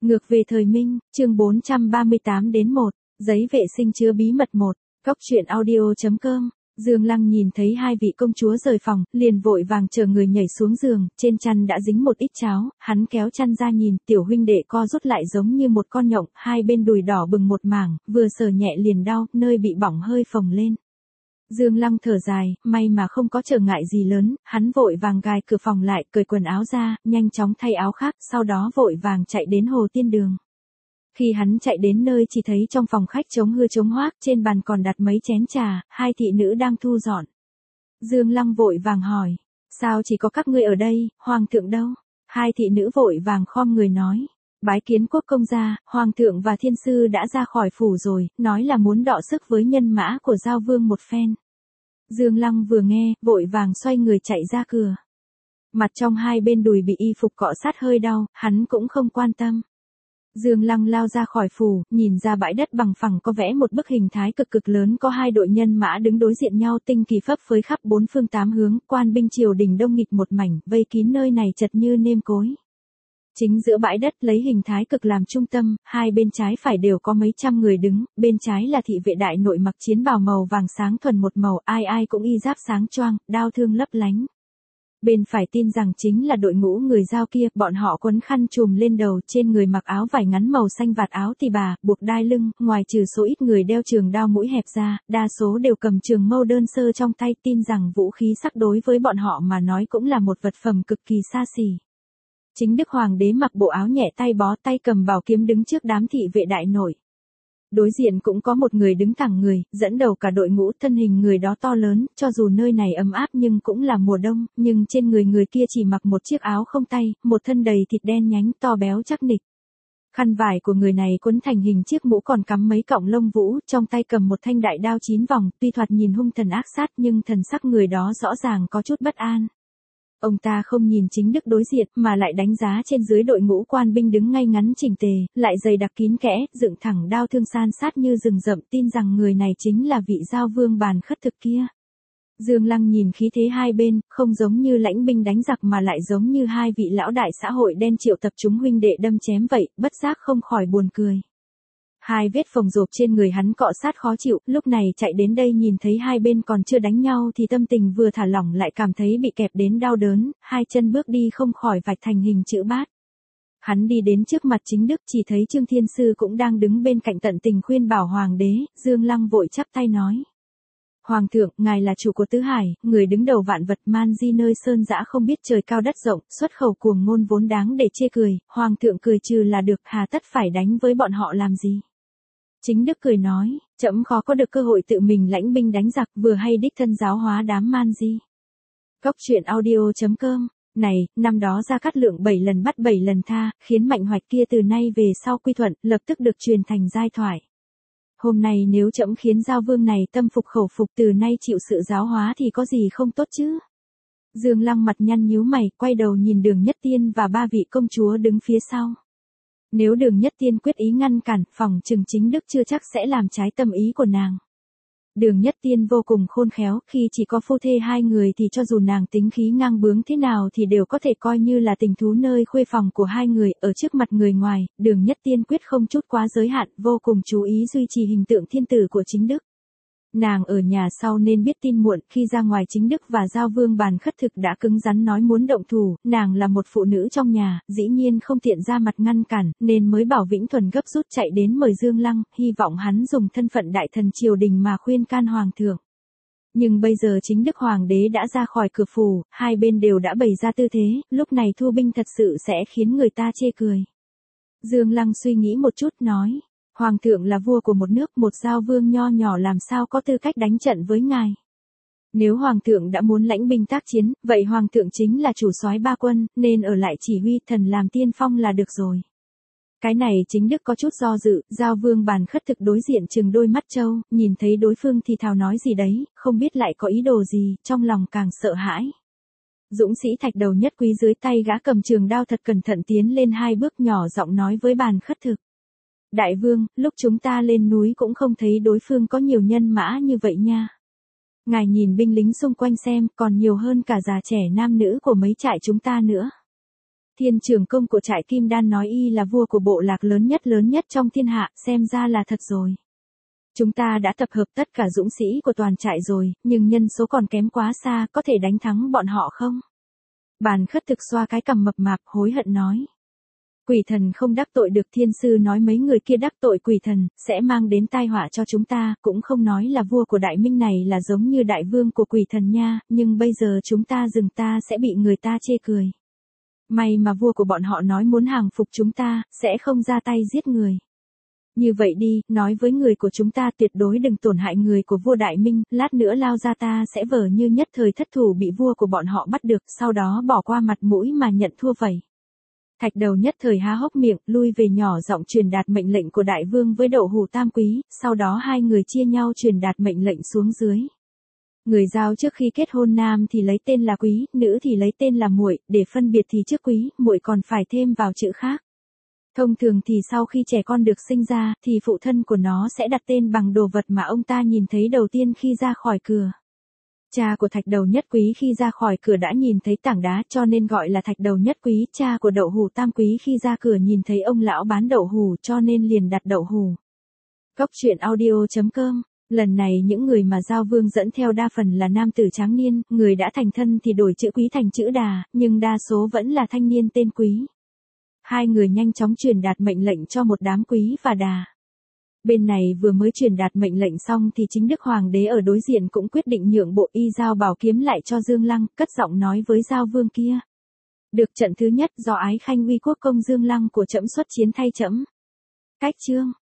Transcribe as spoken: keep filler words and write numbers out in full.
Ngược về thời Minh, chương bốn trăm ba mươi tám đến một, giấy vệ sinh chứa bí mật một, góc truyện audio.com. Dương Lăng nhìn thấy hai vị công chúa rời phòng, liền vội vàng chờ người nhảy xuống giường, trên chăn đã dính một ít cháo, hắn kéo chăn ra nhìn, tiểu huynh đệ co rút lại giống như một con nhộng, hai bên đùi đỏ bừng một mảng, vừa sờ nhẹ liền đau, nơi bị bỏng hơi phồng lên. Dương Lăng thở dài, may mà không có trở ngại gì lớn, hắn vội vàng gài cửa phòng lại, cởi quần áo ra, nhanh chóng thay áo khác, sau đó vội vàng chạy đến Hồ Tiên Đường. Khi hắn chạy đến nơi chỉ thấy trong phòng khách trống hư trống hoác, trên bàn còn đặt mấy chén trà, hai thị nữ đang thu dọn. Dương Lăng vội vàng hỏi, sao chỉ có các ngươi ở đây, hoàng thượng đâu? Hai thị nữ vội vàng khom người nói, bái kiến quốc công gia, hoàng thượng và thiên sư đã ra khỏi phủ rồi, nói là muốn đọ sức với nhân mã của giao vương một phen. Dương Lăng vừa nghe, vội vàng xoay người chạy ra cửa. Mặt trong hai bên đùi bị y phục cọ sát hơi đau, hắn cũng không quan tâm. Dương Lăng lao ra khỏi phủ, nhìn ra bãi đất bằng phẳng có vẽ một bức hình thái cực cực lớn, có hai đội nhân mã đứng đối diện nhau, tinh kỳ phấp phới khắp bốn phương tám hướng, quan binh triều đình đông nghịt một mảnh, vây kín nơi này chật như nêm cối. Chính giữa bãi đất lấy hình thái cực làm trung tâm, hai bên trái phải đều có mấy trăm người đứng, bên trái là thị vệ đại nội mặc chiến bào màu vàng sáng thuần một màu, ai ai cũng y giáp sáng choang, đao thương lấp lánh. Bên phải tin rằng chính là đội ngũ người Dao kia, bọn họ quấn khăn trùm lên đầu, trên người mặc áo vải ngắn màu xanh vạt áo tì bà, buộc đai lưng, ngoài trừ số ít người đeo trường đao mũi hẹp ra, đa số đều cầm trường mâu đơn sơ trong tay, tin rằng vũ khí sắc đối với bọn họ mà nói cũng là một vật phẩm cực kỳ xa xỉ. Chính Đức Hoàng đế mặc bộ áo nhẹ tay bó, tay cầm bảo kiếm đứng trước đám thị vệ đại nội. Đối diện cũng có một người đứng thẳng người, dẫn đầu cả đội ngũ, thân hình người đó to lớn, cho dù nơi này ấm áp nhưng cũng là mùa đông, nhưng trên người người kia chỉ mặc một chiếc áo không tay, một thân đầy thịt đen nhánh to béo chắc nịch. Khăn vải của người này quấn thành hình chiếc mũ còn cắm mấy cọng lông vũ, trong tay cầm một thanh đại đao chín vòng, tuy thoạt nhìn hung thần ác sát nhưng thần sắc người đó rõ ràng có chút bất an. Ông ta không nhìn chính Đức đối diện mà lại đánh giá trên dưới đội ngũ quan binh đứng ngay ngắn chỉnh tề, lại dày đặc kín kẽ, dựng thẳng đao thương san sát như rừng rậm, tin rằng người này chính là vị giao vương bàn khất thực kia. Dương Lăng nhìn khí thế hai bên, không giống như lãnh binh đánh giặc mà lại giống như hai vị lão đại xã hội đen triệu tập chúng huynh đệ đâm chém vậy, bất giác không khỏi buồn cười. Hai vết phồng rộp trên người hắn cọ sát khó chịu, lúc này chạy đến đây nhìn thấy hai bên còn chưa đánh nhau thì tâm tình vừa thả lỏng lại cảm thấy bị kẹp đến đau đớn, hai chân bước đi không khỏi vạch thành hình chữ bát. Hắn đi đến trước mặt chính Đức, chỉ thấy Trương Thiên Sư cũng đang đứng bên cạnh tận tình khuyên bảo hoàng đế. Dương Lăng vội chắp tay nói, hoàng thượng, ngài là chủ của tứ hải, người đứng đầu vạn vật, man di nơi sơn dã không biết trời cao đất rộng, xuất khẩu cuồng ngôn vốn đáng để chê cười, hoàng thượng cười trừ là được, hà tất phải đánh với bọn họ làm gì. Chính Đức cười nói, trẫm khó có được cơ hội tự mình lãnh binh đánh giặc, vừa hay đích thân giáo hóa đám man di. Góc truyện audio.com. Này, năm đó Gia Cát Lượng bảy lần bắt bảy lần tha, khiến Mạnh Hoạch kia từ nay về sau quy thuận, lập tức được truyền thành giai thoại. Hôm nay nếu trẫm khiến giao vương này tâm phục khẩu phục, từ nay chịu sự giáo hóa thì có gì không tốt chứ? Dương Lăng mặt nhăn nhíu mày, quay đầu nhìn Đường Nhất Tiên và ba vị công chúa đứng phía sau. Nếu Đường Nhất Tiên quyết ý ngăn cản, phòng chừng chính Đức chưa chắc sẽ làm trái tâm ý của nàng. Đường Nhất Tiên vô cùng khôn khéo, khi chỉ có phu thê hai người thì cho dù nàng tính khí ngang bướng thế nào thì đều có thể coi như là tình thú nơi khuê phòng của hai người, ở trước mặt người ngoài, Đường Nhất Tiên quyết không chút quá giới hạn, vô cùng chú ý duy trì hình tượng thiên tử của chính Đức. Nàng ở nhà sau nên biết tin muộn, khi ra ngoài chính Đức và giao vương bàn khất thực đã cứng rắn nói muốn động thủ, nàng là một phụ nữ trong nhà, dĩ nhiên không tiện ra mặt ngăn cản, nên mới bảo Vĩnh Thuần gấp rút chạy đến mời Dương Lăng, hy vọng hắn dùng thân phận đại thần triều đình mà khuyên can hoàng thượng. Nhưng bây giờ chính Đức hoàng đế đã ra khỏi cửa phủ, hai bên đều đã bày ra tư thế, lúc này thu binh thật sự sẽ khiến người ta chê cười. Dương Lăng suy nghĩ một chút nói, hoàng thượng là vua của một nước, một giao vương nho nhỏ làm sao có tư cách đánh trận với ngài. Nếu hoàng thượng đã muốn lãnh binh tác chiến, vậy hoàng thượng chính là chủ soái ba quân, nên ở lại chỉ huy, thần làm tiên phong là được rồi. Cái này chính Đức có chút do dự, giao vương bàn khất thực đối diện chừng đôi mắt trâu, nhìn thấy đối phương thì thào nói gì đấy, không biết lại có ý đồ gì, trong lòng càng sợ hãi. Dũng sĩ thạch đầu nhất quý dưới tay gã cầm trường đao thật cẩn thận tiến lên hai bước, nhỏ giọng nói với bàn khất thực. Đại vương, lúc chúng ta lên núi cũng không thấy đối phương có nhiều nhân mã như vậy nha. Ngài nhìn binh lính xung quanh xem, còn nhiều hơn cả già trẻ nam nữ của mấy trại chúng ta nữa. Thiên trưởng công của trại Kim Đan nói y là vua của bộ lạc lớn nhất lớn nhất trong thiên hạ, xem ra là thật rồi. Chúng ta đã tập hợp tất cả dũng sĩ của toàn trại rồi, nhưng nhân số còn kém quá xa, có thể đánh thắng bọn họ không? Bàn khất thực xoa cái cằm mập mạp, hối hận nói. Quỷ thần không đắc tội được, thiên sư nói mấy người kia đắc tội quỷ thần, sẽ mang đến tai họa cho chúng ta, cũng không nói là vua của đại minh này là giống như đại vương của quỷ thần nha, nhưng bây giờ chúng ta dừng ta sẽ bị người ta chê cười. May mà vua của bọn họ nói muốn hàng phục chúng ta, sẽ không ra tay giết người. Như vậy đi, nói với người của chúng ta tuyệt đối đừng tổn hại người của vua Đại Minh, lát nữa lao ra ta sẽ vờ như nhất thời thất thủ bị vua của bọn họ bắt được, sau đó bỏ qua mặt mũi mà nhận thua vậy. Thạch đầu nhất thời há hốc miệng, lui về nhỏ giọng truyền đạt mệnh lệnh của đại vương với Đậu Hù Tam Quý, sau đó hai người chia nhau truyền đạt mệnh lệnh xuống dưới. Người giao trước khi kết hôn nam thì lấy tên là quý, nữ thì lấy tên là muội, để phân biệt thì trước quý, muội còn phải thêm vào chữ khác. Thông thường thì sau khi trẻ con được sinh ra, thì phụ thân của nó sẽ đặt tên bằng đồ vật mà ông ta nhìn thấy đầu tiên khi ra khỏi cửa. Cha của Thạch Đầu Nhất Quý khi ra khỏi cửa đã nhìn thấy tảng đá cho nên gọi là Thạch Đầu Nhất Quý, cha của Đậu Hù Tam Quý khi ra cửa nhìn thấy ông lão bán đậu hù cho nên liền đặt đậu hù. Cốc truyện audio chấm com. Lần này những người mà Giao Vương dẫn theo đa phần là nam tử tráng niên, người đã thành thân thì đổi chữ quý thành chữ đà, nhưng đa số vẫn là thanh niên tên quý. Hai người nhanh chóng truyền đạt mệnh lệnh cho một đám quý và đà. Bên này vừa mới truyền đạt mệnh lệnh xong thì chính Đức Hoàng đế ở đối diện cũng quyết định nhượng bộ y giao bảo kiếm lại cho Dương Lăng, cất giọng nói với Giao Vương kia. Được, trận thứ nhất do Ái Khanh uy quốc công Dương Lăng của trẫm xuất chiến thay trẫm. Cách chương.